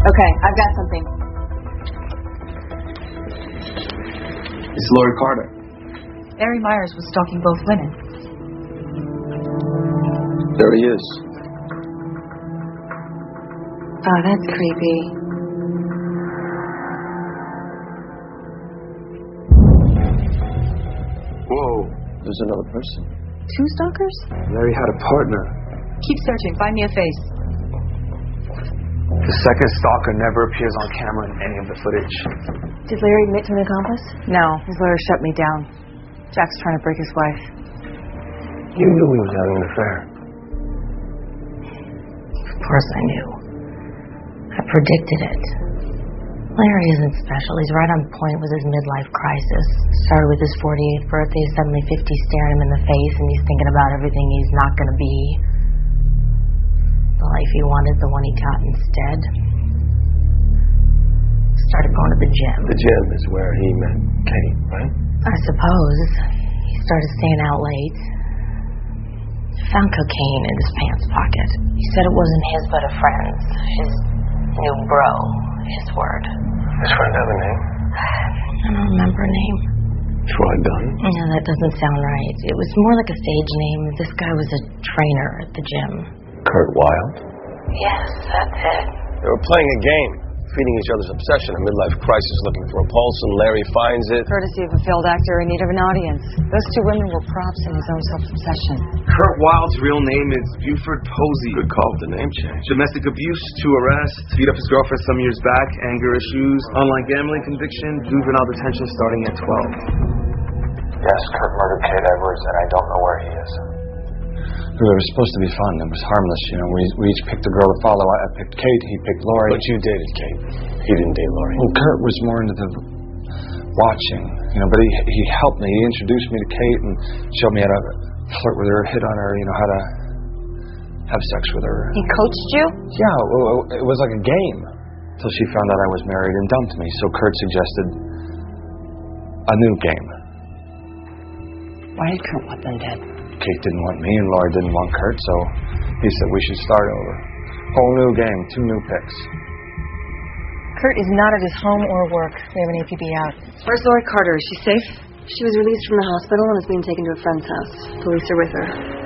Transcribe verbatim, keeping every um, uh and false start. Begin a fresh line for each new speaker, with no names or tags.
Okay, I've got something.
It's Lori Carter.
Larry Myers was stalking both women.
There he is.
Oh, that's creepy.
Whoa, there's another person.
Two stalkers?
Larry had a partner.
Keep searching. Find me a face.
The second stalker never appears on camera in any of the footage.
Did Larry admit to an accomplice?
No, his lawyer shut me down. Jack's trying to break his wife.
You knew he was having an affair.
Of course I knew. I predicted it. Larry isn't special. He's right on point with his midlife crisis. Started with his forty-eighth birthday, suddenly fifty staring him in the face, and he's thinking about everything he's not going to be. The life he wanted, the one he got instead. Started going to the gym.
The gym is where he met Kate, right?
I suppose. He started staying out late. Found cocaine in his pants pocket. He said it wasn't his but a friend's. His new bro. His word.
His friend have a name?
I don't remember a name.
Troy Dunn?
No, that doesn't sound right. It was more like a stage name. This guy was a trainer at the gym.
Kurt Wilde?
Yes, that's it.
They were playing a game, feeding each other's obsession. A midlife crisis looking for a pulse, and Larry finds it.
Courtesy of a failed actor in need of an audience. Those two women were props in his own self-obsession.
Kurt Wilde's real name is Buford Posey.
Good call with the name change.
Domestic abuse to arrest. Beat up his girlfriend some years back. Anger issues. Online gambling conviction. Juvenile detention starting at twelve.
Yes, Kurt murdered Kate Edwards, and I don't know where he is.
It was supposed to be fun. It was harmless, you know. We, we each picked a girl to follow. I picked Kate. He picked Lori.
But you dated Kate. He didn't date Lori.
Well, Kurt was more into the watching, you know. But he he helped me. He introduced me to Kate and showed me how to flirt with her, hit on her, you know, how to have sex with her.
He coached you?
Yeah, well, it was like a game. Until she found out I was married and dumped me. So Kurt suggested a new game.
Why did Kurt want them dead?
Kate didn't want me and Laura didn't want Kurt, so he said we should start over. Whole new game, two new picks.
Kurt is not at his home or work. We have an A P B out. Where's Lori Carter? Is she safe?
She was released from the hospital and is being taken to a friend's house. Police are with her.